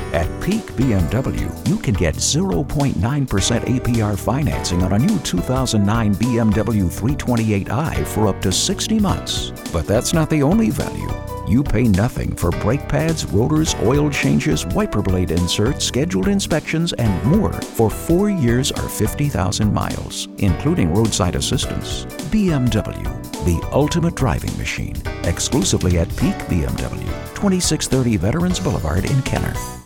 At Peak BMW, you can get 0.9% APR financing on a new 2009 BMW 328i for up to 60 months. But that's not the only value. You pay nothing for brake pads, rotors, oil changes, wiper blade inserts, scheduled inspections, and more for 4 years or 50,000 miles, including roadside assistance. BMW, the ultimate driving machine, exclusively at Peak BMW, 2630 Veterans Boulevard in Kenner.